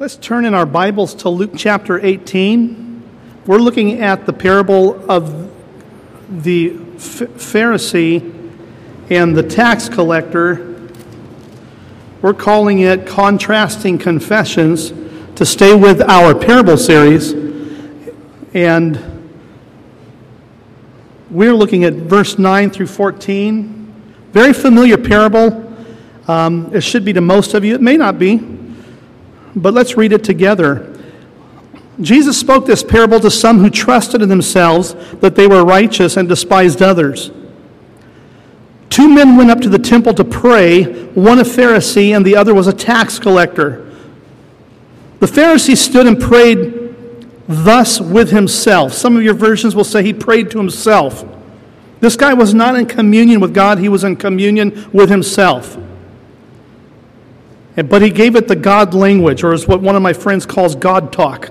Let's turn in our Bibles to Luke chapter 18. We're looking at the parable of the Pharisee and the tax collector. We're calling it Contrasting Confessions to stay with our parable series. And we're looking at verse 9 through 14. Very familiar parable. It should be to most of you. It may not be. But let's read it together. Jesus spoke this parable to some who trusted in themselves that they were righteous and despised others. Two men went up to the temple to pray, one a Pharisee and the other was a tax collector. The Pharisee stood and prayed thus with himself. Some of your versions will say he prayed to himself. This guy was not in communion with God, he was in communion with himself. But he gave it the God language, or is what one of my friends calls God talk.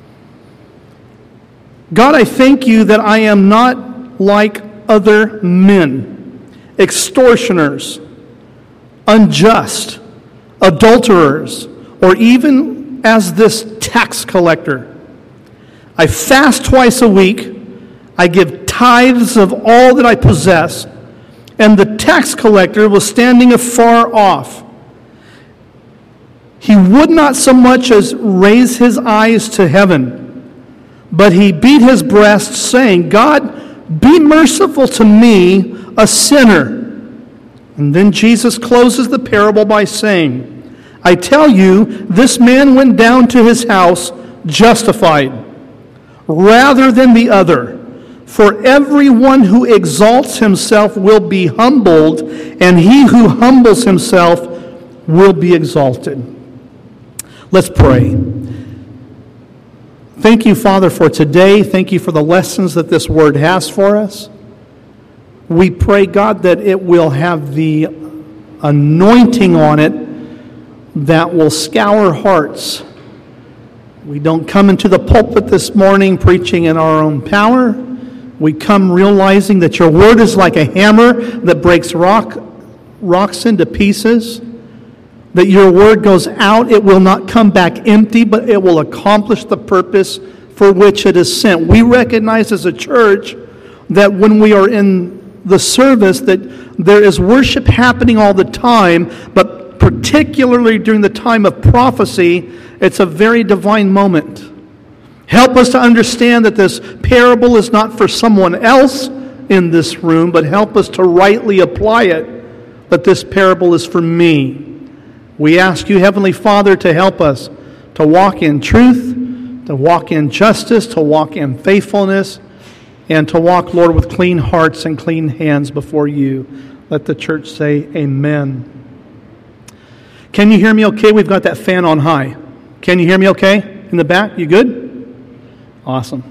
God, I thank you that I am not like other men, extortioners, unjust, adulterers, or even as this tax collector. I fast twice a week, I give tithes of all that I possess, and the tax collector was standing afar off. He would not so much as raise his eyes to heaven, but he beat his breast, saying, God, be merciful to me, a sinner. And then Jesus closes the parable by saying, I tell you, this man went down to his house justified, rather than the other. For everyone who exalts himself will be humbled, and he who humbles himself will be exalted. Let's pray. Thank you, Father, for today. Thank you for the lessons that this word has for us. We pray, God, that it will have the anointing on it that will scour hearts. We don't come into the pulpit this morning preaching in our own power. We come realizing that your word is like a hammer that breaks rocks into pieces. That your word goes out, it will not come back empty, but it will accomplish the purpose for which it is sent. We recognize as a church that when we are in the service that there is worship happening all the time, but particularly during the time of prophecy, it's a very divine moment. Help us to understand that this parable is not for someone else in this room, but help us to rightly apply it, that this parable is for me. We ask you, Heavenly Father, to help us to walk in truth, to walk in justice, to walk in faithfulness, and to walk, Lord, with clean hearts and clean hands before you. Let the church say amen. Can you hear me okay? We've got that fan on high. Can you hear me okay? In the back? You good? Awesome.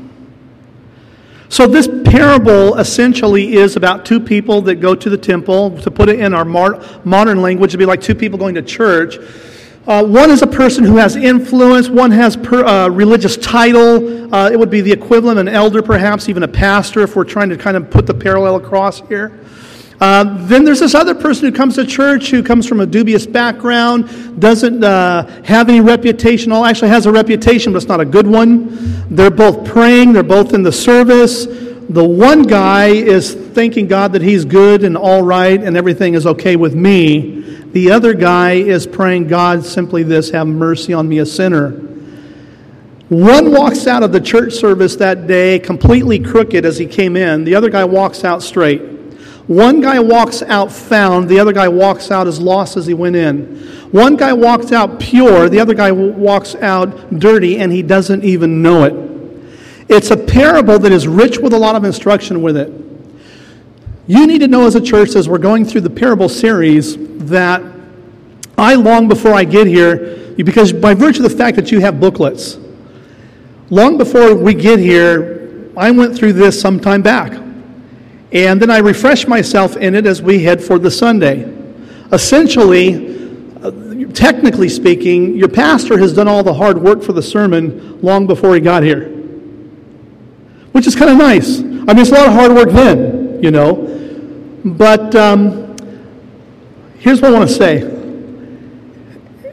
So this parable essentially is about two people that go to the temple. To put it in our modern language, it'd be like two people going to church. One is a person who has influence. One has religious title. It would be the equivalent of an elder, perhaps even a pastor, if we're trying to kind of put the parallel across here. Then there's this other person who comes to church who comes from a dubious background, doesn't have any reputation, actually has a reputation, but it's not a good one. They're both praying, they're both in the service. The one guy is thanking God that he's good and all right and everything is okay with me. The other guy is praying, God, simply this, have mercy on me, a sinner. One walks out of the church service that day completely crooked as he came in. The other guy walks out straight. One guy walks out found, the other guy walks out as lost as he went in. One guy walks out pure, the other guy walks out dirty, and he doesn't even know it. It's a parable that is rich with a lot of instruction with it. You need to know as a church, as we're going through the parable series, that I long before I get here, because by virtue of the fact that you have booklets, long before we get here, I went through this some time back. And then I refresh myself in it as we head for the Sunday. Essentially, technically speaking, your pastor has done all the hard work for the sermon long before he got here. Which is kind of nice. I mean, it's a lot of hard work then, you know. But here's what I want to say.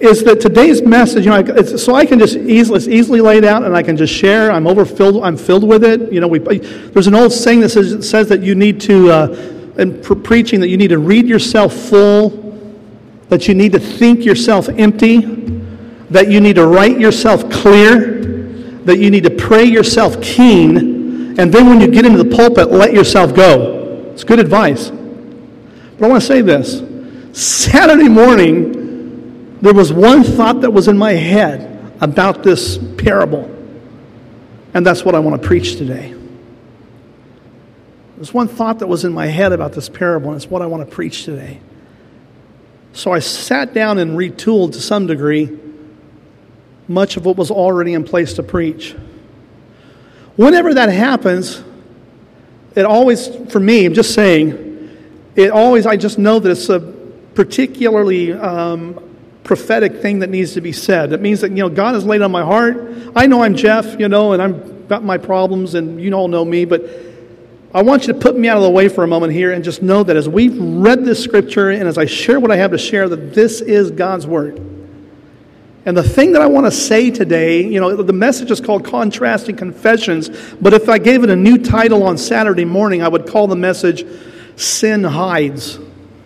is that today's message, so I can just easily lay it out and I can just share. I'm filled with it. There's an old saying that says that you need to, in preaching, that you need to read yourself full, that you need to think yourself empty, that you need to write yourself clear, that you need to pray yourself keen, and then when you get into the pulpit, let yourself go. It's good advice. But I want to say this. Saturday morning, there was one thought that was in my head about this parable, and that's what I want to preach today. There's one thought that was in my head about this parable, and it's what I want to preach today. So I sat down and retooled to some degree much of what was already in place to preach. Whenever that happens, it always, for me, I'm just saying, I just know that it's a particularly prophetic thing that needs to be said. It means that, God has laid on my heart. I know I'm Jeff, and I've got my problems, and you all know me, but I want you to put me out of the way for a moment here and just know that as we've read this scripture and as I share what I have to share, that this is God's word. And the thing that I want to say today, the message is called Contrasting Confessions, but if I gave it a new title on Saturday morning, I would call the message Sin Hides.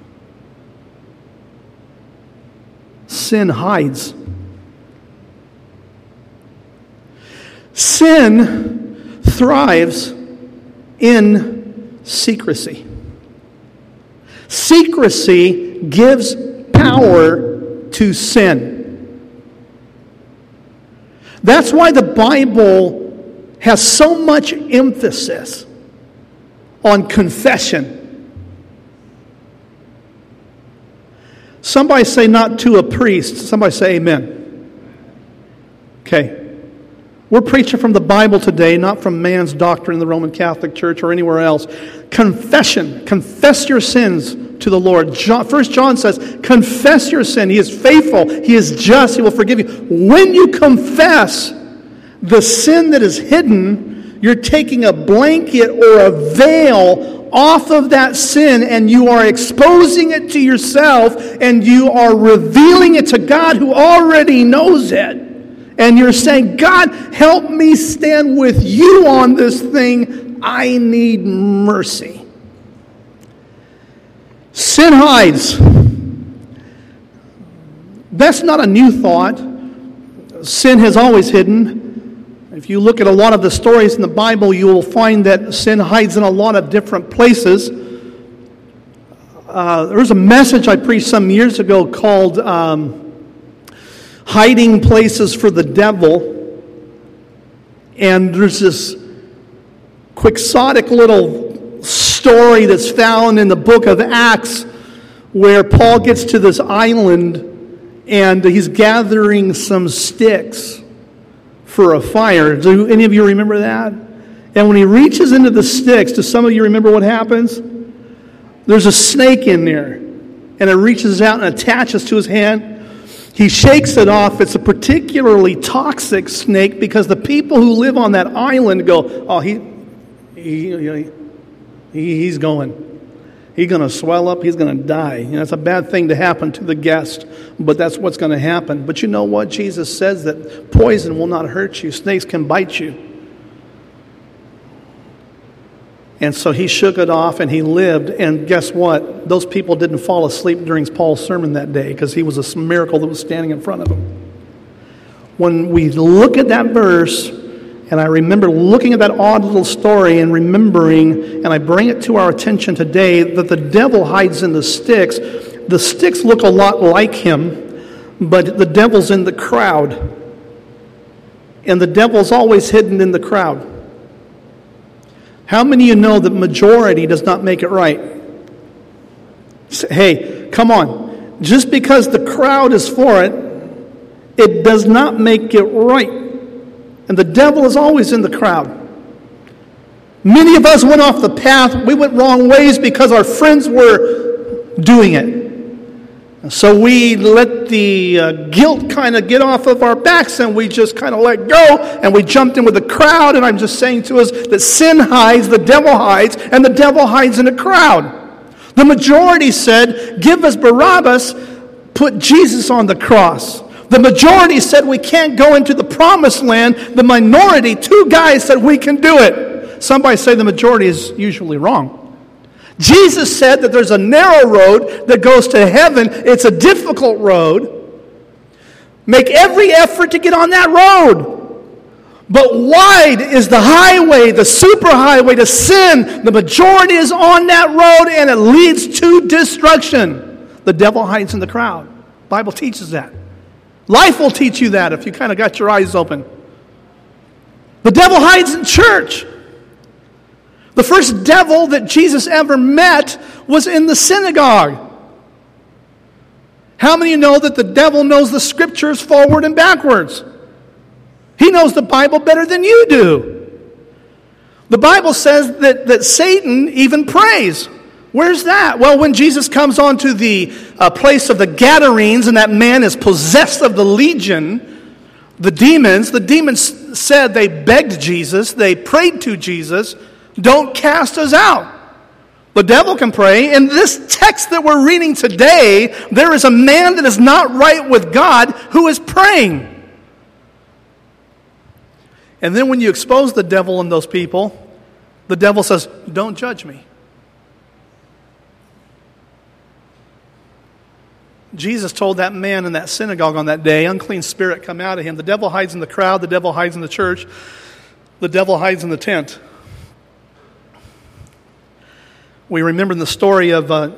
Sin hides. Sin thrives in secrecy. Secrecy gives power to sin. That's why the Bible has so much emphasis on confession. Somebody say not to a priest. Somebody say amen. Okay. We're preaching from the Bible today, not from man's doctrine in the Roman Catholic Church or anywhere else. Confession. Confess your sins to the Lord. 1 John says, confess your sin. He is faithful. He is just. He will forgive you. When you confess the sin that is hidden, you're taking a blanket or a veil off of that sin, and you are exposing it to yourself, and you are revealing it to God who already knows it. And you're saying, God, help me stand with you on this thing. I need mercy. Sin hides. That's not a new thought. Sin has always hidden. If you look at a lot of the stories in the Bible, you will find that sin hides in a lot of different places. There was a message I preached some years ago called Hiding Places for the Devil. And there's this quixotic little story that's found in the book of Acts where Paul gets to this island and he's gathering some sticks for a fire. Do any of you remember that? And when he reaches into the sticks, do some of you remember what happens? There's a snake in there, and it reaches out and attaches to his hand. He shakes it off. It's a particularly toxic snake because the people who live on that island go, oh, he's going. He's going to swell up. He's going to die. It's a bad thing to happen to the guest, but that's what's going to happen. But you know what? Jesus says that poison will not hurt you. Snakes can bite you. And so he shook it off and he lived. And guess what? Those people didn't fall asleep during Paul's sermon that day because he was a miracle that was standing in front of them. When we look at that verse, and I remember looking at that odd little story and remembering, and I bring it to our attention today, that the devil hides in the sticks. The sticks look a lot like him, but the devil's in the crowd. And the devil's always hidden in the crowd. How many of you know that majority does not make it right? Hey, come on. Just because the crowd is for it, it does not make it right. And the devil is always in the crowd. Many of us went off the path. We went wrong ways because our friends were doing it. So we let the guilt kind of get off of our backs and we just kind of let go and we jumped in with the crowd. And I'm just saying to us that sin hides, the devil hides, and the devil hides in a crowd. The majority said, give us Barabbas, put Jesus on the cross. The majority said we can't go into the promised land. The minority, 2 guys, said we can do it. Somebody say the majority is usually wrong. Jesus said that there's a narrow road that goes to heaven. It's a difficult road. Make every effort to get on that road. But wide is the highway, the superhighway to sin. The majority is on that road and it leads to destruction. The devil hides in the crowd. The Bible teaches that. Life will teach you that if you kind of got your eyes open. The devil hides in church. The first devil that Jesus ever met was in the synagogue. How many of you know that the devil knows the scriptures forward and backwards? He knows the Bible better than you do. The Bible says that Satan even prays. Where's that? Well, when Jesus comes onto the place of the Gadarenes and that man is possessed of the legion, the demons said, they begged Jesus, they prayed to Jesus, don't cast us out. The devil can pray. In this text that we're reading today, there is a man that is not right with God who is praying. And then when you expose the devil in those people, the devil says, don't judge me. Jesus told that man in that synagogue on that day, unclean spirit come out of him. The devil hides in the crowd. The devil hides in the church. The devil hides in the tent. We remember in the story of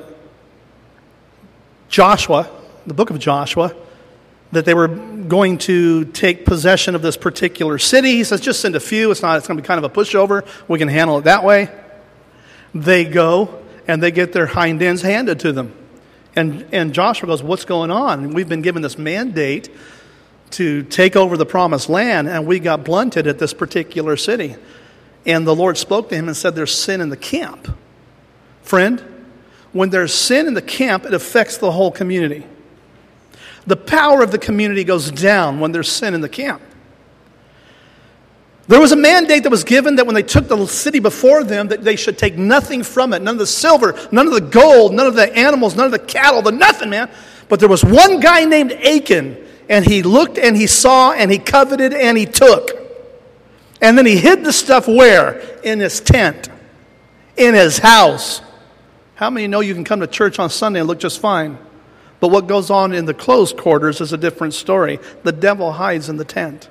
Joshua, the book of Joshua, that they were going to take possession of this particular city. He says, just send a few. It's going to be kind of a pushover. We can handle it that way. They go, and they get their hind ends handed to them. And Joshua goes, what's going on? And we've been given this mandate to take over the promised land, and we got blunted at this particular city. And the Lord spoke to him and said, there's sin in the camp. Friend, when there's sin in the camp, it affects the whole community. The power of the community goes down when there's sin in the camp. There was a mandate that was given that when they took the city before them, that they should take nothing from it. None of the silver, none of the gold, none of the animals, none of the cattle, nothing, man. But there was one guy named Achan, and he looked and he saw and he coveted and he took. And then he hid the stuff where? In his tent, in his house. How many know you can come to church on Sunday and look just fine? But what goes on in the closed quarters is a different story. The devil hides in the tent.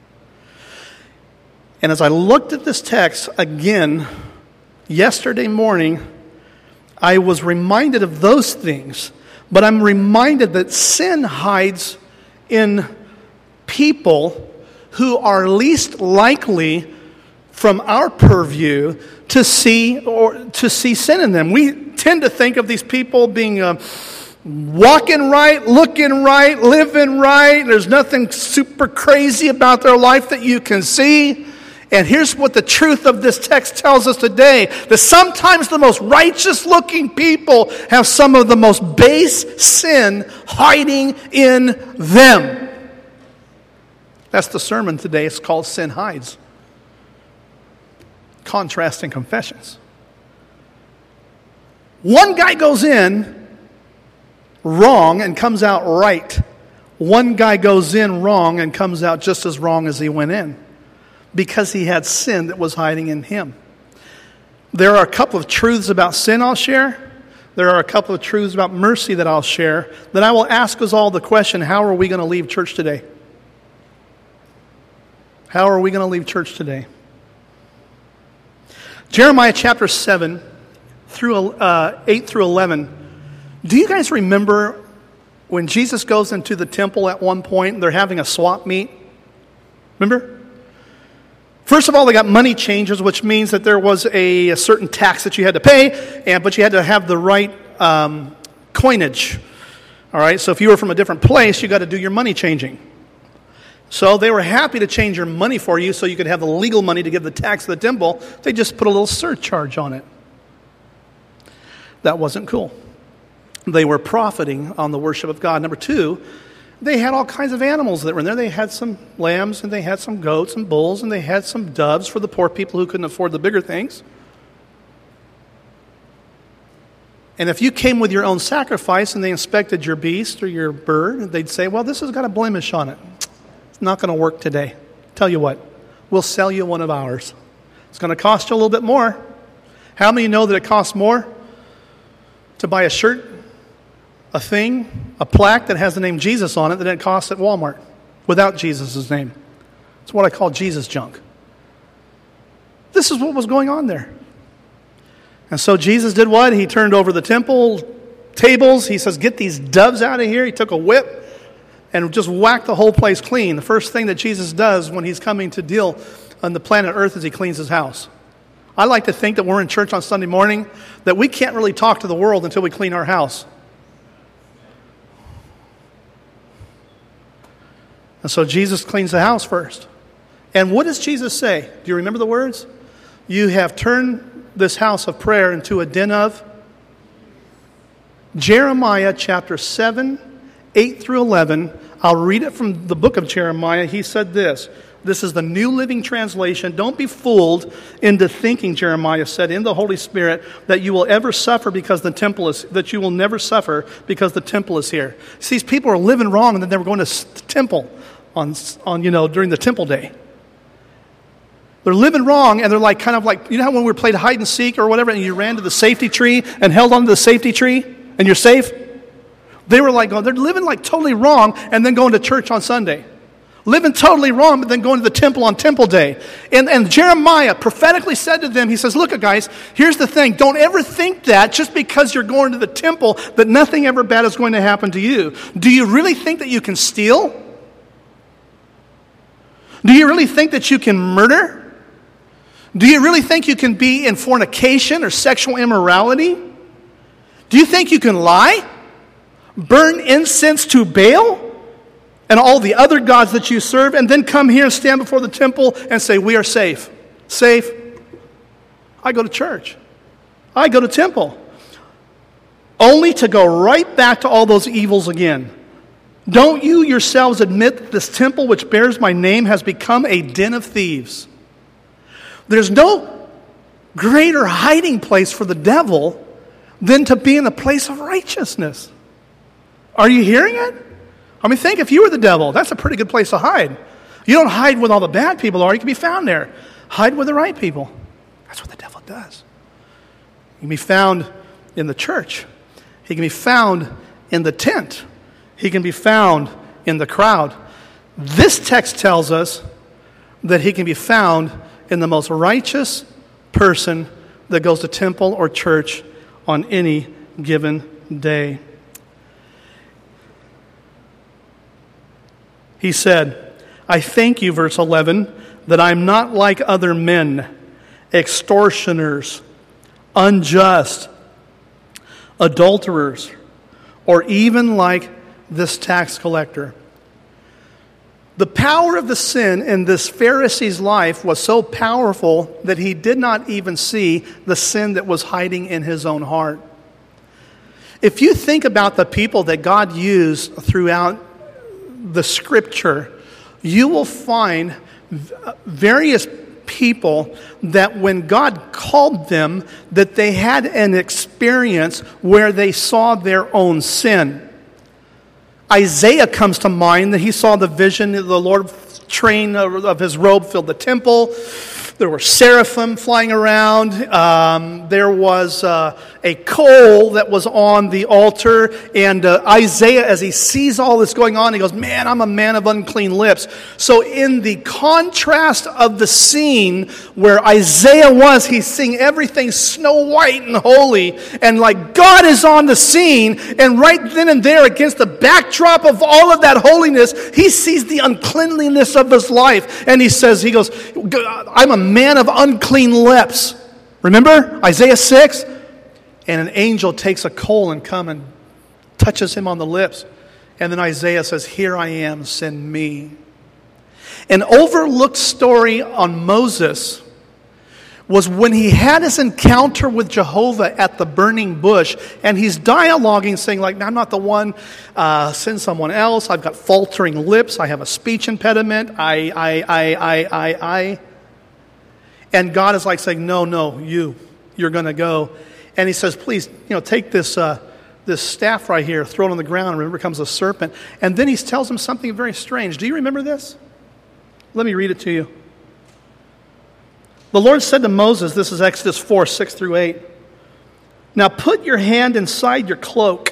And as I looked at this text again yesterday morning, I was reminded of those things. But I'm reminded that sin hides in people who are least likely from our purview to see sin in them. We tend to think of these people being walking right, looking right, living right. There's nothing super crazy about their life that you can see. And here's what the truth of this text tells us today, that sometimes the most righteous looking people have some of the most base sin hiding in them. That's the sermon today. It's called Sin Hides. Contrasting confessions. One guy goes in wrong and comes out right. One guy goes in wrong and comes out just as wrong as he went in, because he had sin that was hiding in him. There are a couple of truths about sin I'll share. There are a couple of truths about mercy that I'll share. Then I will ask us all the question, how are we going to leave church today? How are we going to leave church today? Jeremiah chapter 7, 8 through 11. Do you guys remember when Jesus goes into the temple at one point and they're having a swap meet? Remember? First of all, they got money changers, which means that there was a certain tax that you had to pay, but you had to have the right coinage. All right, so if you were from a different place, you got to do your money changing. So they were happy to change your money for you so you could have the legal money to give the tax to the temple. They just put a little surcharge on it. That wasn't cool. They were profiting on the worship of God. Number two, they had all kinds of animals that were in there. They had some lambs, and they had some goats and bulls, and they had some doves for the poor people who couldn't afford the bigger things. And if you came with your own sacrifice and they inspected your beast or your bird, they'd say, well, this has got a blemish on it. It's not going to work today. Tell you what, we'll sell you one of ours. It's going to cost you a little bit more. How many know that it costs more to buy a shirt, a thing, a plaque that has the name Jesus on it than it costs at Walmart without Jesus' name? It's what I call Jesus junk. This is what was going on there. And so Jesus did what? He turned over the temple tables. He says, get these doves out of here. He took a whip and just whacked the whole place clean. The first thing that Jesus does when he's coming to deal on the planet Earth is he cleans his house. I like to think that we're in church on Sunday morning, that we can't really talk to the world until we clean our house. And so Jesus cleans the house first. And what does Jesus say? Do you remember the words? You have turned this house of prayer into a den of... Jeremiah chapter 7, 8 through 11. I'll read it from the book of Jeremiah. He said this. This is the New Living Translation. Don't be fooled into thinking, Jeremiah said, in the Holy Spirit, that you will ever suffer because the temple is, that you will never suffer because the temple is here. See, these people are living wrong and then they were going to the temple on during the temple day. They're living wrong, and they're like, kind of like, you know how when we played hide and seek or whatever, and you ran to the safety tree and held onto the safety tree, and you're safe? They were like, they're living like totally wrong, and then going to church on Sunday. Living totally wrong, but then going to the temple on temple day. And Jeremiah prophetically said to them, he says, look, guys, here's the thing. Don't ever think that just because you're going to the temple that nothing ever bad is going to happen to you. Do you really think that you can steal? Do you really think that you can murder? Do you really think you can be in fornication or sexual immorality? Do you think you can lie? Burn incense to Baal and all the other gods that you serve, and then come here and stand before the temple and say, we are safe. Safe? I go to church. I go to temple. Only to go right back to all those evils again. Don't you yourselves admit that this temple which bears my name has become a den of thieves? There's no greater hiding place for the devil than to be in a place of righteousness. Are you hearing it? I mean, think if you were the devil, that's a pretty good place to hide. You don't hide with all the bad people are. You can be found there. Hide with the right people. That's what the devil does. He can be found in the church. He can be found in the tent. He can be found in the crowd. This text tells us that he can be found in the most righteous person that goes to temple or church on any given day. He said, I thank you, verse 11, that I'm not like other men, extortioners, unjust, adulterers, or even like this tax collector. The power of the sin in this Pharisee's life was so powerful that he did not even see the sin that was hiding in his own heart. If you think about the people that God used throughout the Scripture, you will find various people that when God called them, that they had an experience where they saw their own sin. Isaiah comes to mind that he saw the vision of the Lord train of his robe filled the temple. There were seraphim flying around. There was a coal that was on the altar. And Isaiah, as he sees all this going on, he goes, man, I'm a man of unclean lips. So in the contrast of the scene where Isaiah was, he's seeing everything snow white and holy. And like God is on the scene. And right then and there, against the backdrop of all of that holiness, he sees the uncleanliness of his life. And he goes, I'm a man of unclean lips. Remember Isaiah 6? And an angel takes a coal and comes and touches him on the lips. And then Isaiah says, here I am, send me. An overlooked story on Moses was when he had his encounter with Jehovah at the burning bush, and he's dialoguing, saying like, I'm not the one, send someone else. I've got faltering lips. I have a speech impediment. I. And God is like saying, no, you're going to go. And he says, please, take this staff right here, throw it on the ground, and it becomes a serpent. And then he tells him something very strange. Do you remember this? Let me read it to you. The Lord said to Moses, this is Exodus 4, 6 through 8, now put your hand inside your cloak.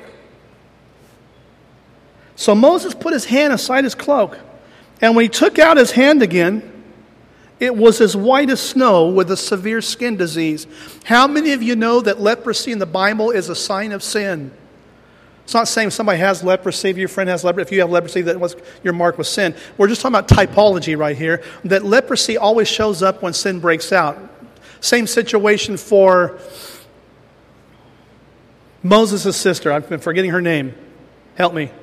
So Moses put his hand inside his cloak, and when he took out his hand again, it was as white as snow with a severe skin disease. How many of you know that leprosy in the Bible is a sign of sin? It's not saying somebody has leprosy, if your friend has leprosy, if you have leprosy, that was your mark was sin. We're just talking about typology right here, that leprosy always shows up when sin breaks out. Same situation for Moses' sister. I've been forgetting her name. Help me.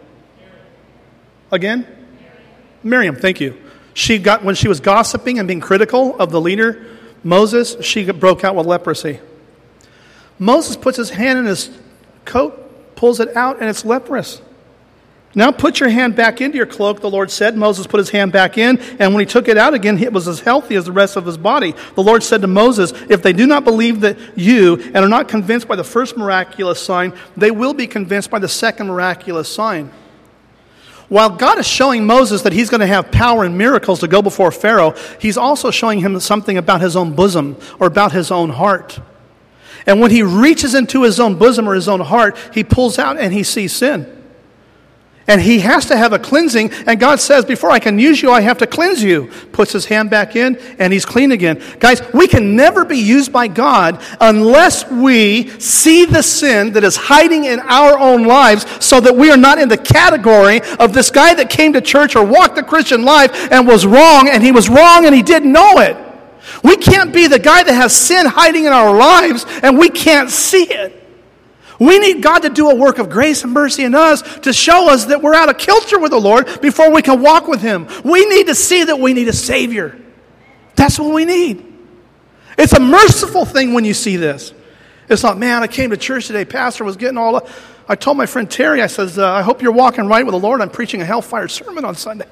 Again? Miriam, thank you. When she was gossiping and being critical of the leader, Moses, she broke out with leprosy. Moses puts his hand in his coat, pulls it out, and it's leprous. Now put your hand back into your cloak, the Lord said. Moses put his hand back in, and when he took it out again, it was as healthy as the rest of his body. The Lord said to Moses, if they do not believe that you and are not convinced by the first miraculous sign, they will be convinced by the second miraculous sign. While God is showing Moses that he's going to have power and miracles to go before Pharaoh, he's also showing him something about his own bosom or about his own heart. And when he reaches into his own bosom or his own heart, he pulls out and he sees sin. And he has to have a cleansing, and God says, before I can use you, I have to cleanse you. Puts his hand back in, and he's clean again. Guys, we can never be used by God unless we see the sin that is hiding in our own lives so that we are not in the category of this guy that came to church or walked the Christian life and was wrong, and he was wrong and he didn't know it. We can't be the guy that has sin hiding in our lives and we can't see it. We need God to do a work of grace and mercy in us to show us that we're out of kilter with the Lord before we can walk with Him. We need to see that we need a Savior. That's what we need. It's a merciful thing when you see this. It's not, man, I came to church today, pastor was getting all... I told my friend Terry, I says, I hope you're walking right with the Lord. I'm preaching a hellfire sermon on Sunday.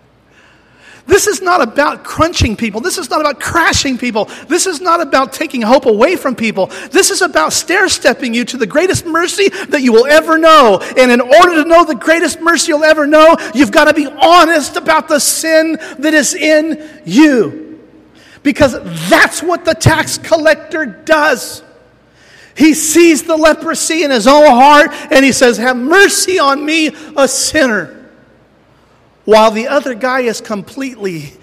This is not about crunching people. This is not about crashing people. This is not about taking hope away from people. This is about stair-stepping you to the greatest mercy that you will ever know. And in order to know the greatest mercy you'll ever know, you've got to be honest about the sin that is in you. Because that's what the tax collector does. He sees the leprosy in his own heart and he says, have mercy on me, a sinner. While the other guy is completely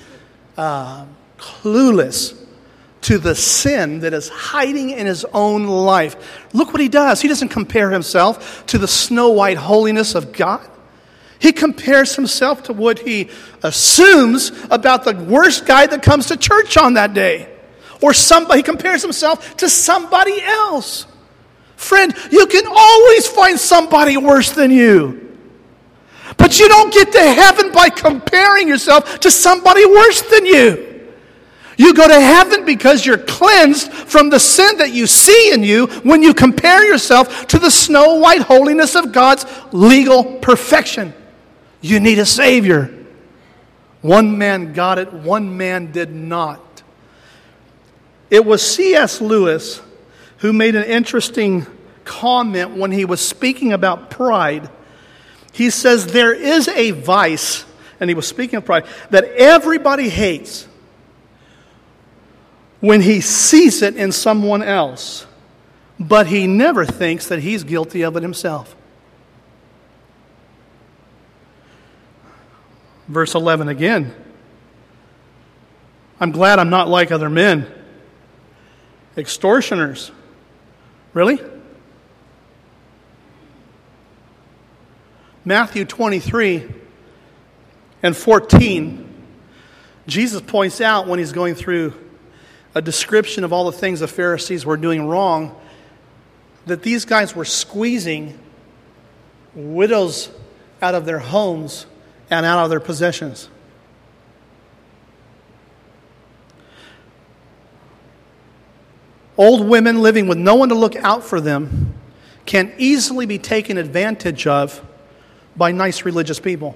clueless to the sin that is hiding in his own life. Look what he does. He doesn't compare himself to the snow white holiness of God. He compares himself to what he assumes about the worst guy that comes to church on that day. Or somebody, he compares himself to somebody else. Friend, you can always find somebody worse than you. But you don't get to heaven by comparing yourself to somebody worse than you. You go to heaven because you're cleansed from the sin that you see in you when you compare yourself to the snow white holiness of God's legal perfection. You need a Savior. One man got it, one man did not. It was C.S. Lewis who made an interesting comment when he was speaking about pride. He says there is a vice, and he was speaking of pride, that everybody hates when he sees it in someone else, but he never thinks that he's guilty of it himself. Verse 11 again. I'm glad I'm not like other men. Extortioners. Really? Matthew 23 and 14, Jesus points out when he's going through a description of all the things the Pharisees were doing wrong, that these guys were squeezing widows out of their homes and out of their possessions. Old women living with no one to look out for them can easily be taken advantage of by nice religious people.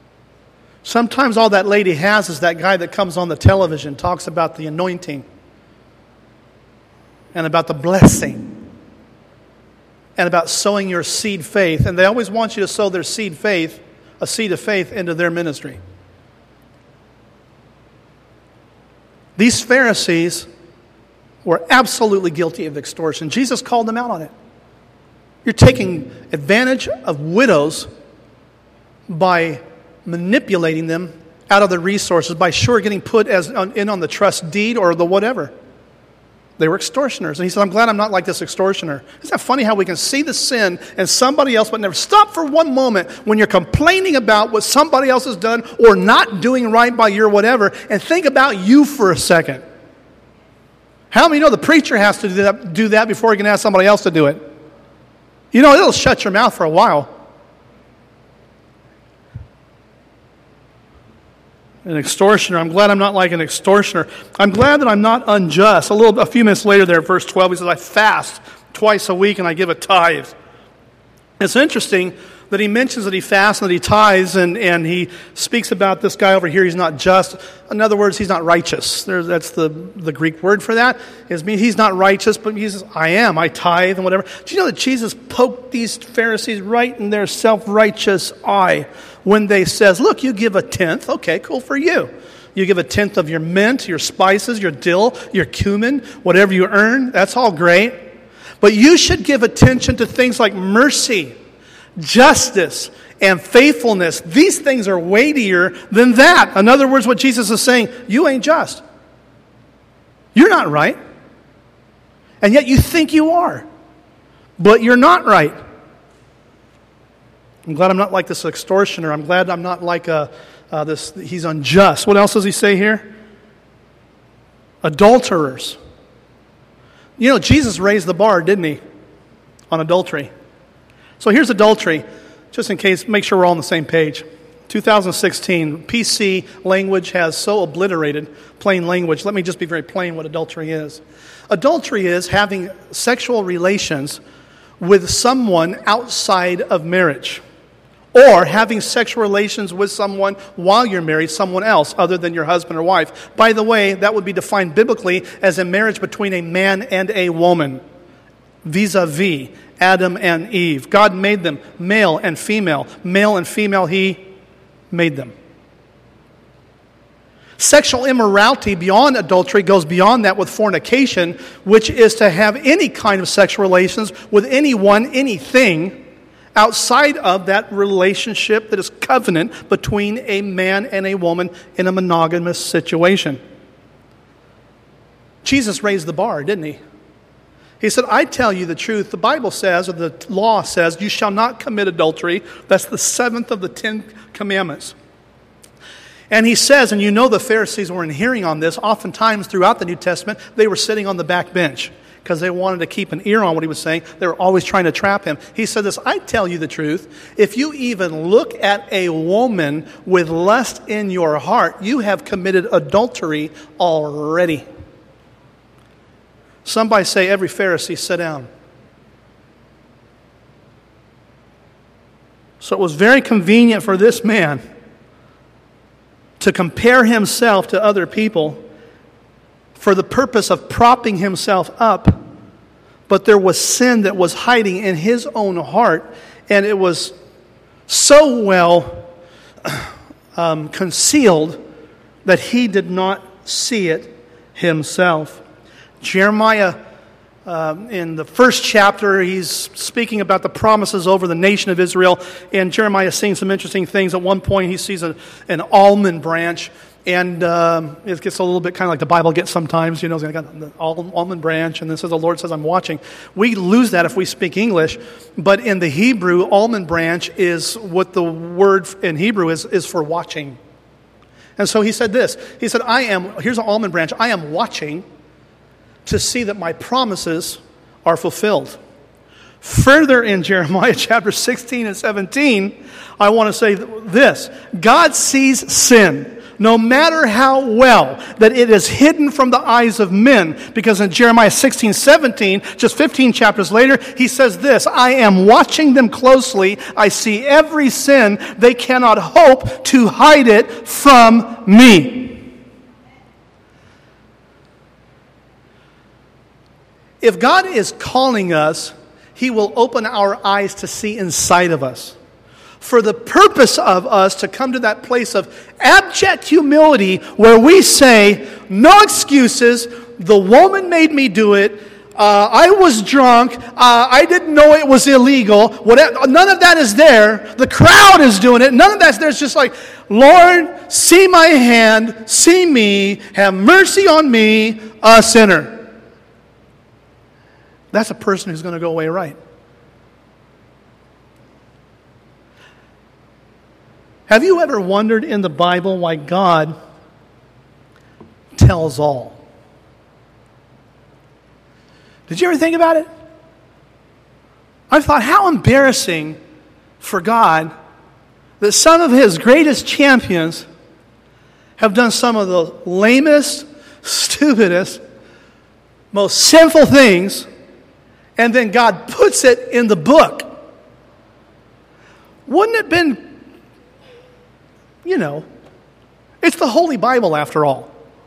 Sometimes all that lady has is that guy that comes on the television, talks about the anointing. and about the blessing and about sowing your seed faith. And they always want you to sow their seed faith, a seed of faith, into their ministry. These Pharisees were absolutely guilty of extortion. Jesus called them out on it. You're taking advantage of widows by manipulating them out of the resources, by getting put in on the trust deed or the whatever. They were extortioners. And he said, I'm glad I'm not like this extortioner. Isn't that funny how we can see the sin in somebody else but never stop for one moment when you're complaining about what somebody else has done or not doing right by your whatever, and think about you for a second. How many know the preacher has to do that before he can ask somebody else to do it? You know, it'll shut your mouth for a while. An extortioner. I'm glad I'm not like an extortioner. I'm glad that I'm not unjust. A few minutes later there, verse 12, he says, I fast twice a week and I give a tithe. It's interesting that he mentions that he fasts and that he tithes, and he speaks about this guy over here. He's not just. In other words, he's not righteous. That's the Greek word for that. It means he's not righteous, but he says, I tithe and whatever. Do you know that Jesus poked these Pharisees right in their self-righteous eye when they says, look, you give a tenth. Okay, cool for you. You give a tenth of your mint, your spices, your dill, your cumin, whatever you earn. That's all great. But you should give attention to things like mercy, justice, and faithfulness. These things are weightier than that. In other words, what Jesus is saying, you ain't just. You're not right. And yet you think you are. But you're not right. I'm glad I'm not like this extortioner. I'm glad I'm not like he's unjust. What else does he say here? Adulterers. You know, Jesus raised the bar, didn't he? On adultery. So here's adultery, just in case, make sure we're all on the same page. 2016, PC language has so obliterated plain language. Let me just be very plain what adultery is. Adultery is having sexual relations with someone outside of marriage, or having sexual relations with someone while you're married, someone else other than your husband or wife. By the way, that would be defined biblically as a marriage between a man and a woman, vis-a-vis Adam and Eve. God made them male and female. Male and female, He made them. Sexual immorality beyond adultery goes beyond that with fornication, which is to have any kind of sexual relations with anyone, anything, outside of that relationship that is covenant between a man and a woman in a monogamous situation. Jesus raised the bar, didn't he? He said, I tell you the truth. The Bible says, or the law says, you shall not commit adultery. That's the 7th of the 10 commandments. And he says, and you know the Pharisees were hearing on this, oftentimes throughout the New Testament, they were sitting on the back bench because they wanted to keep an ear on what he was saying. They were always trying to trap him. He said this, I tell you the truth. If you even look at a woman with lust in your heart, you have committed adultery already. Somebody say, every Pharisee, sit down. So it was very convenient for this man to compare himself to other people for the purpose of propping himself up. But there was sin that was hiding in his own heart, and it was so well concealed that he did not see it himself. Jeremiah, in the first chapter, he's speaking about the promises over the nation of Israel. And Jeremiah is seeing some interesting things. At one point, he sees an almond branch. And it gets a little bit kind of like the Bible gets sometimes. You know, I got the almond branch, and then says the Lord says, I'm watching. We lose that if we speak English. But in the Hebrew, almond branch is what the word in Hebrew is for watching. And so he said this. He said, here's an almond branch. I am watching to see that my promises are fulfilled. Further in Jeremiah chapter 16 and 17, I want to say this. God sees sin, no matter how well that it is hidden from the eyes of men. Because in Jeremiah 16, 17, just 15 chapters later, he says this, I am watching them closely. I see every sin. They cannot hope to hide it from me. If God is calling us, He will open our eyes to see inside of us, for the purpose of us to come to that place of abject humility where we say, no excuses, the woman made me do it, I was drunk, I didn't know it was illegal, whatever, none of that is there, the crowd is doing it, none of that's there, it's just like, Lord, see my hand, see me, have mercy on me, a sinner. That's a person who's going to go away right. Have you ever wondered in the Bible why God tells all? Did you ever think about it? I thought, how embarrassing for God that some of His greatest champions have done some of the lamest, stupidest, most sinful things, and then God puts it in the book. Wouldn't it have been, it's the Holy Bible after all.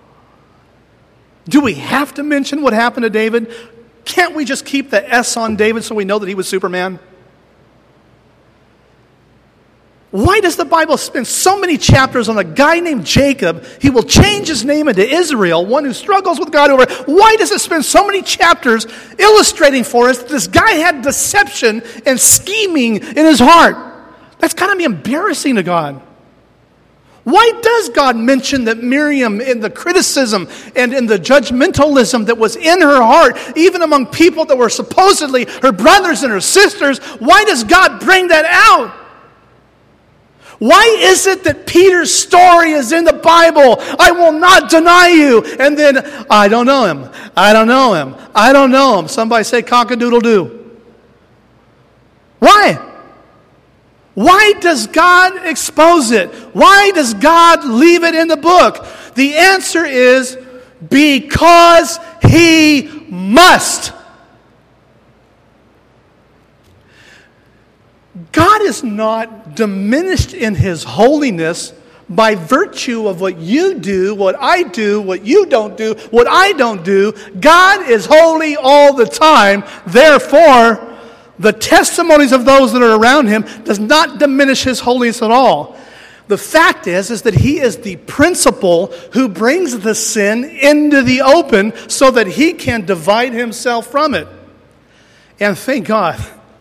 Do we have to mention what happened to David? Can't we just keep the S on David so we know that he was Superman? Why does the Bible spend so many chapters on a guy named Jacob? He will change his name into Israel, one who struggles with God over. Why does it spend so many chapters illustrating for us that this guy had deception and scheming in his heart? That's got to be embarrassing to God. Why does God mention that Miriam, in the criticism and in the judgmentalism that was in her heart, even among people that were supposedly her brothers and her sisters, why does God bring that out? Why is it that Peter's story is in the Bible? I will not deny you. And then, I don't know him. I don't know him. I don't know him. Somebody say cock-a-doodle-doo. Why? Why does God expose it? Why does God leave it in the book? The answer is because He must. God is not diminished in His holiness by virtue of what you do, what I do, what you don't do, what I don't do. God is holy all the time. Therefore, the testimonies of those that are around Him does not diminish His holiness at all. The fact is that He is the principal who brings the sin into the open so that He can divide Himself from it. And thank God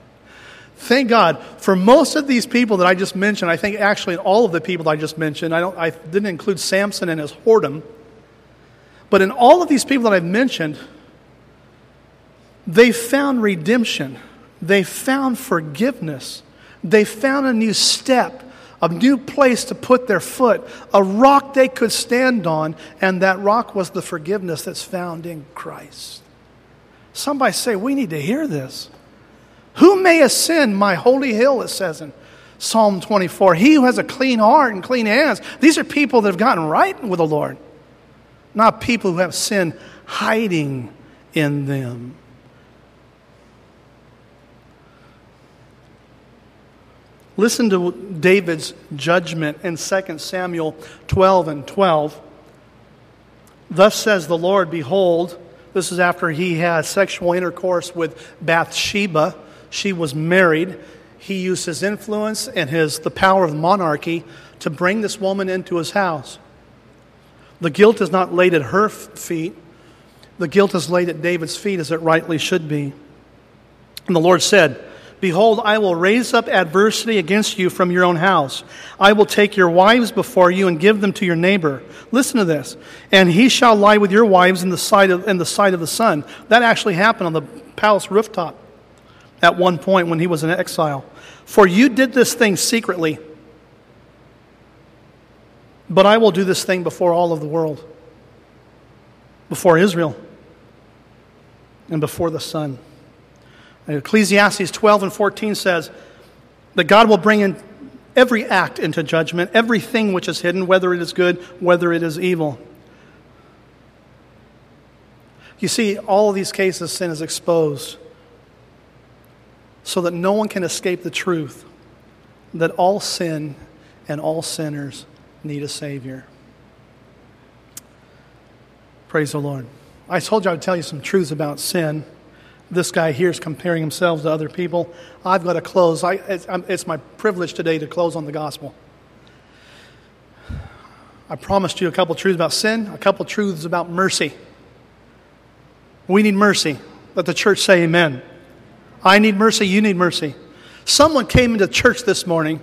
for most of these people that I just mentioned. I think actually all of the people that I just mentioned, I didn't include Samson and his whoredom, but in all of these people that I've mentioned, they found redemption. They found forgiveness. They found a new step, a new place to put their foot, a rock they could stand on, and that rock was the forgiveness that's found in Christ. Somebody say, we need to hear this. Who may ascend my holy hill, it says in Psalm 24. He who has a clean heart and clean hands. These are people that have gotten right with the Lord, not people who have sin hiding in them. Listen to David's judgment in 2 Samuel 12 and 12. Thus says the Lord, behold, this is after he had sexual intercourse with Bathsheba. She was married. He used his influence and the power of the monarchy to bring this woman into his house. The guilt is not laid at her feet. The guilt is laid at David's feet, as it rightly should be. And the Lord said, behold, I will raise up adversity against you from your own house. I will take your wives before you and give them to your neighbor. Listen to this. And he shall lie with your wives in the sight of the sun. That actually happened on the palace rooftop at one point when he was in exile. For you did this thing secretly, but I will do this thing before all of the world, before Israel, and before the sun. Ecclesiastes 12 and 14 says that God will bring in every act into judgment, everything which is hidden, whether it is good, whether it is evil. You see, all of these cases, sin is exposed so that no one can escape the truth that all sin and all sinners need a Savior. Praise the Lord. I told you I would tell you some truths about sin. This guy here is comparing himself to other people. I've got to close. It's my privilege today to close on the gospel. I promised you a couple truths about sin, a couple truths about mercy. We need mercy. Let the church say amen. I need mercy, you need mercy. Someone came into church this morning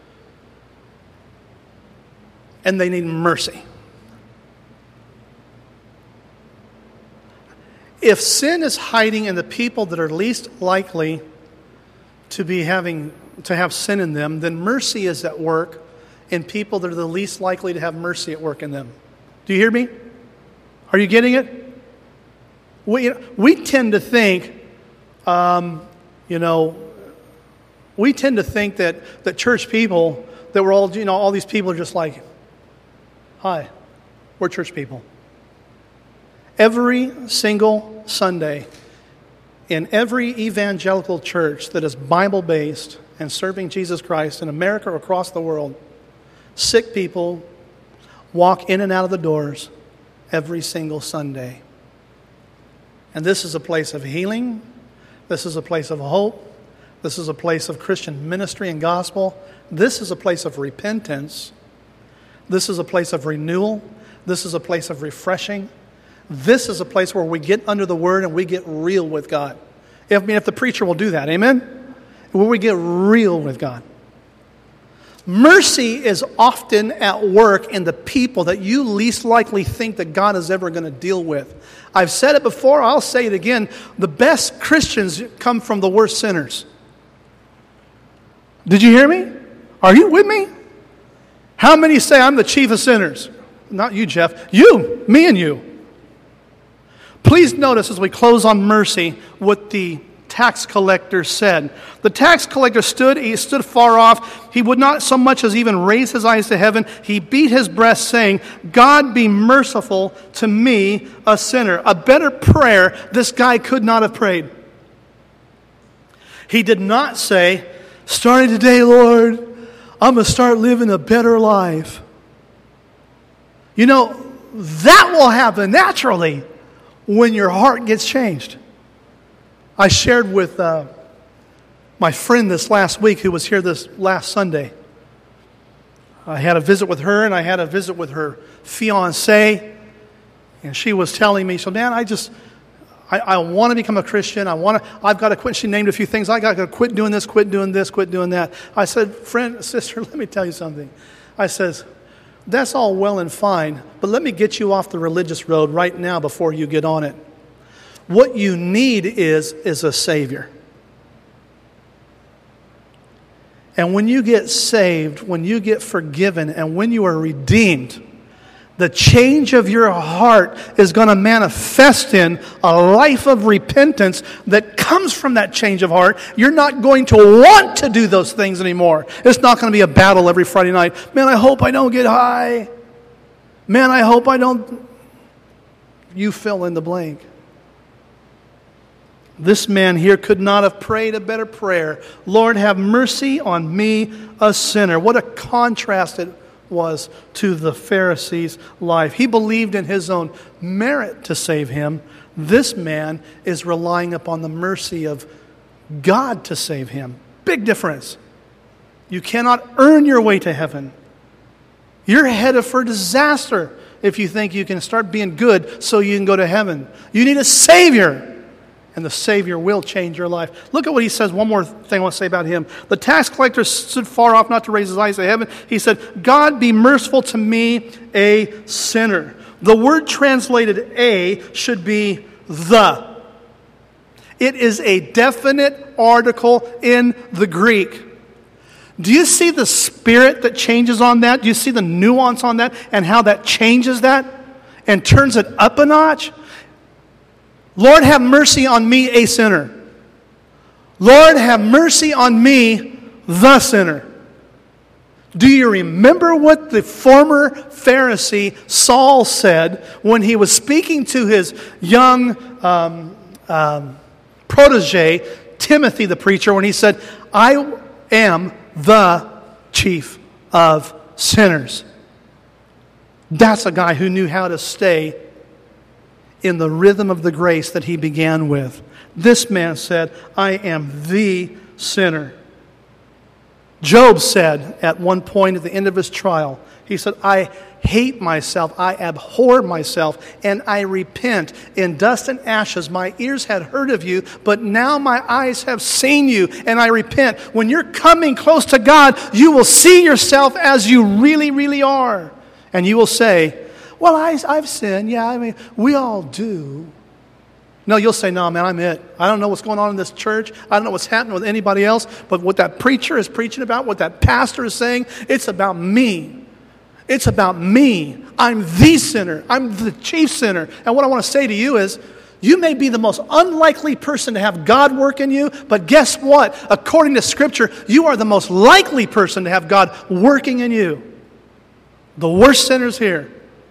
and they need mercy. If sin is hiding in the people that are least likely to have sin in them, then mercy is at work in people that are the least likely to have mercy at work in them. Do you hear me? Are you getting it? We tend to think, we tend to think that church people, that we're all these people are just like, hi, we're church people. Every single Sunday, in every evangelical church that is Bible-based and serving Jesus Christ in America or across the world, sick people walk in and out of the doors every single Sunday. And this is a place of healing. This is a place of hope. This is a place of Christian ministry and gospel. This is a place of repentance. This is a place of renewal. This is a place of refreshing. This is a place where we get under the Word and we get real with God. If the preacher will do that, amen? Where we get real with God. Mercy is often at work in the people that you least likely think that God is ever going to deal with. I've said it before, I'll say it again. The best Christians come from the worst sinners. Did you hear me? Are you with me? How many say I'm the chief of sinners? Not you, Jeff. You, me and you. Please notice as we close on mercy what the tax collector said. The tax collector stood far off. He would not so much as even raise his eyes to heaven. He beat his breast, saying, God be merciful to me, a sinner. A better prayer this guy could not have prayed. He did not say, starting today, Lord, I'm going to start living a better life. That will happen naturally when your heart gets changed. I shared with my friend this last week who was here this last Sunday. I had a visit with her and I had a visit with her fiancé. And she was telling me, so Dan, I want to become a Christian. I've got to quit. She named a few things. I got to quit doing this, quit doing this, quit doing that. I said, friend, sister, let me tell you something. I says, that's all well and fine, but let me get you off the religious road right now before you get on it. What you need is a Savior. And when you get saved, when you get forgiven, and when you are redeemed, the change of your heart is going to manifest in a life of repentance that comes from that change of heart. You're not going to want to do those things anymore. It's not going to be a battle every Friday night. Man, I hope I don't get high. Man, I hope I don't. You fill in the blank. This man here could not have prayed a better prayer. Lord, have mercy on me, a sinner. What a contrast it was to the Pharisee's life. He believed in his own merit to save him. This man is relying upon the mercy of God to save him. Big difference. You cannot earn your way to heaven. You're headed for disaster if you think you can start being good so you can go to heaven. You need a Savior. And the Savior will change your life. Look at what he says. One more thing I want to say about him. The tax collector stood far off not to raise his eyes to heaven. He said, God be merciful to me, a sinner. The word translated a should be the. It is a definite article in the Greek. Do you see the spirit that changes on that? Do you see the nuance on that and how that changes that and turns it up a notch? Lord, have mercy on me, a sinner. Lord, have mercy on me, the sinner. Do you remember what the former Pharisee Saul said when he was speaking to his young protege, Timothy the preacher, when he said, I am the chief of sinners? That's a guy who knew how to stay in the rhythm of the grace that he began with. This man said, I am the sinner. Job said at one point at the end of his trial, he said, I hate myself, I abhor myself, and I repent. In dust and ashes my ears had heard of you, but now my eyes have seen you, and I repent. When you're coming close to God, you will see yourself as you really, really are. And you will say, well, I've sinned. Yeah, I mean, we all do. No, you'll say, no, man, I'm it. I don't know what's going on in this church. I don't know what's happening with anybody else. But what that preacher is preaching about, what that pastor is saying, it's about me. It's about me. I'm the sinner. I'm the chief sinner. And what I want to say to you is, you may be the most unlikely person to have God work in you, but guess what? According to Scripture, you are the most likely person to have God working in you. The worst sinners here.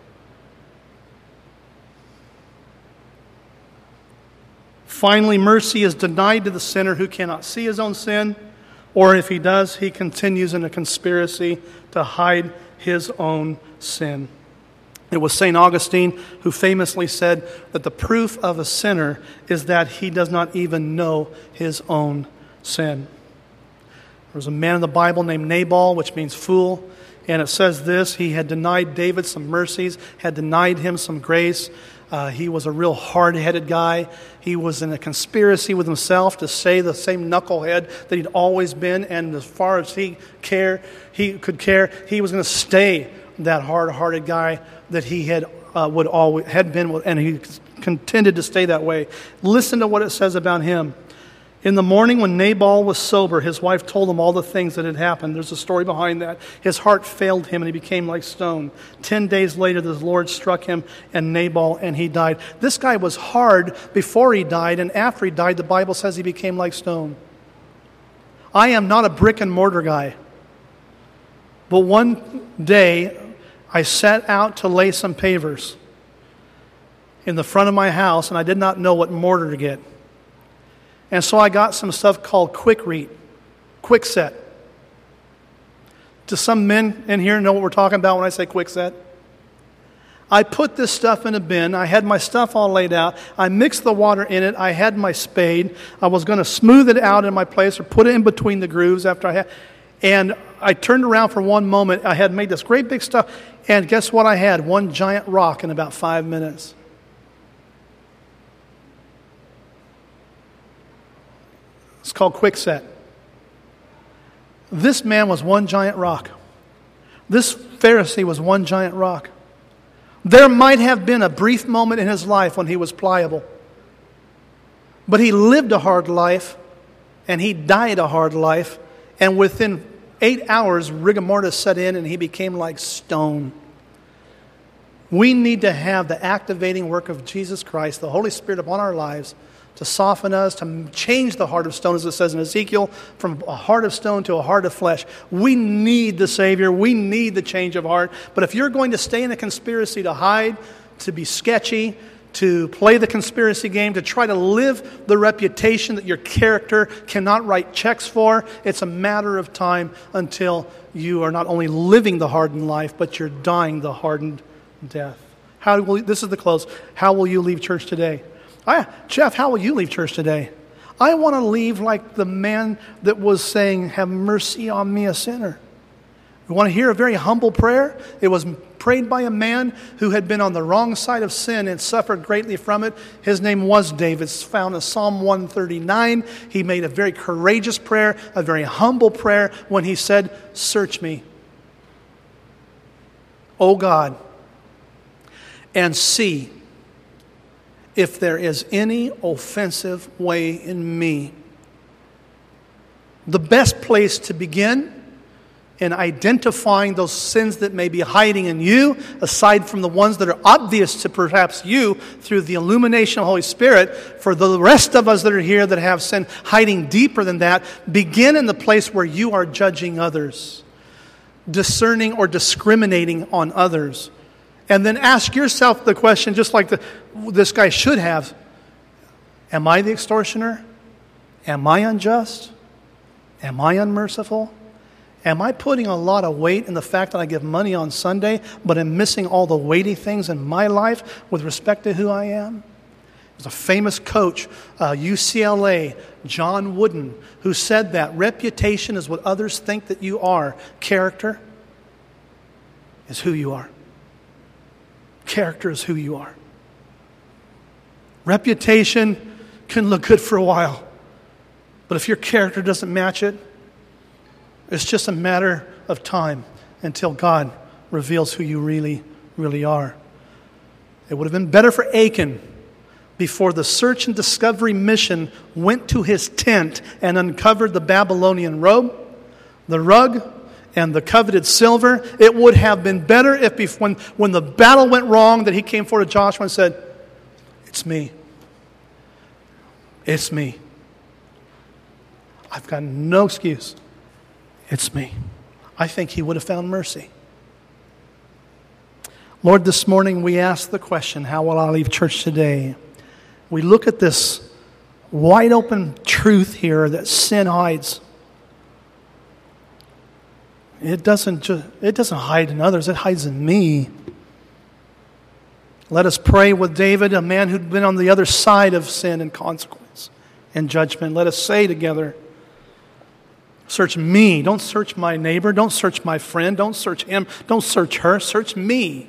Finally, mercy is denied to the sinner who cannot see his own sin, or if he does, he continues in a conspiracy to hide his own sin. It was St. Augustine who famously said that the proof of a sinner is that he does not even know his own sin. There was a man in the Bible named Nabal, which means fool, and it says this: he had denied David some mercies, had denied him some grace. He was a real hard-headed guy. He was in a conspiracy with himself to stay the same knucklehead that he'd always been, and as far as he could care, he was going to stay that hard-hearted guy that he had been, and he contended to stay that way. Listen to what it says about him. In the morning when Nabal was sober, his wife told him all the things that had happened. There's a story behind that. His heart failed him and he became like stone. 10 days later, the Lord struck him and Nabal, and he died. This guy was hard before he died, and after he died, the Bible says he became like stone. I am not a brick and mortar guy. But one day, I set out to lay some pavers in the front of my house, and I did not know what mortar to get. And so I got some stuff called Quickset. Do some men in here know what we're talking about when I say Quickset? I put this stuff in a bin. I had my stuff all laid out. I mixed the water in it. I had my spade. I was going to smooth it out in my place or put it in between the grooves after I had. And I turned around for one moment. I had made this great big stuff. And guess what I had? One giant rock in about 5 minutes. It's called Quickset. This man was one giant rock. This Pharisee was one giant rock. There might have been a brief moment in his life when he was pliable. But he lived a hard life, and he died a hard life, and within 8 hours, rigor mortis set in, and he became like stone. We need to have the activating work of Jesus Christ, the Holy Spirit, upon our lives, to soften us, to change the heart of stone, as it says in Ezekiel, from a heart of stone to a heart of flesh. We need the Savior. We need the change of heart. But if you're going to stay in a conspiracy to hide, to be sketchy, to play the conspiracy game, to try to live the reputation that your character cannot write checks for, it's a matter of time until you are not only living the hardened life, but you're dying the hardened death. This is the close. How will you leave church today? Jeff, how will you leave church today? I want to leave like the man that was saying, have mercy on me, a sinner. You want to hear a very humble prayer? It was prayed by a man who had been on the wrong side of sin and suffered greatly from it. His name was David. It's found in Psalm 139. He made a very courageous prayer, a very humble prayer when he said, search me, O God, and see if there is any offensive way in me. The best place to begin in identifying those sins that may be hiding in you, aside from the ones that are obvious to perhaps you through the illumination of the Holy Spirit, for the rest of us that are here that have sin hiding deeper than that, begin in the place where you are judging others, discerning or discriminating on others. And then ask yourself the question, just like this guy should have, am I the extortioner? Am I unjust? Am I unmerciful? Am I putting a lot of weight in the fact that I give money on Sunday, but am missing all the weighty things in my life with respect to who I am? There's a famous coach, UCLA, John Wooden, who said that reputation is what others think that you are. Character is who you are. Character is who you are. Reputation can look good for a while, but if your character doesn't match it, it's just a matter of time until God reveals who you really, really are. It would have been better for Achan, before the search and discovery mission went to his tent and uncovered the Babylonian robe, the rug, and the coveted silver. It would have been better if when the battle went wrong that he came forward to Joshua and said, "It's me. It's me. I've got no excuse. It's me." I think he would have found mercy. Lord, this morning we ask the question, how will I leave church today? We look at this wide open truth here that sin hides. It doesn't hide in others, it hides in me. Let us pray with David, a man who'd been on the other side of sin and consequence and judgment. Let us say together, search me. Don't search my neighbor. Don't search my friend. Don't search him. Don't search her. Search me.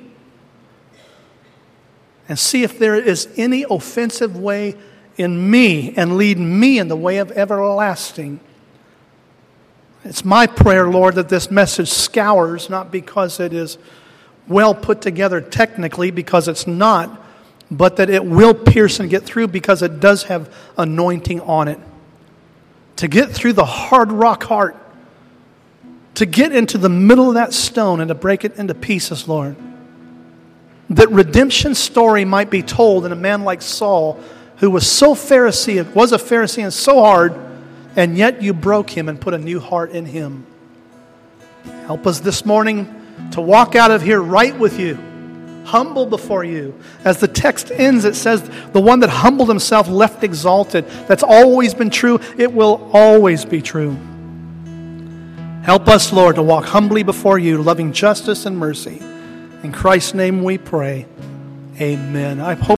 And see if there is any offensive way in me, and lead me in the way of everlasting. It's my prayer, Lord, that this message scours, not because it is well put together technically, because it's not, but that it will pierce and get through because it does have anointing on it. To get through the hard rock heart, to get into the middle of that stone and to break it into pieces, Lord. That redemption story might be told in a man like Saul, who was a Pharisee and so hard, and yet you broke him and put a new heart in him. Help us this morning to walk out of here right with you, humble before you. As the text ends, it says, the one that humbled himself left exalted. That's always been true. It will always be true. Help us, Lord, to walk humbly before you, loving justice and mercy. In Christ's name we pray. Amen. I hope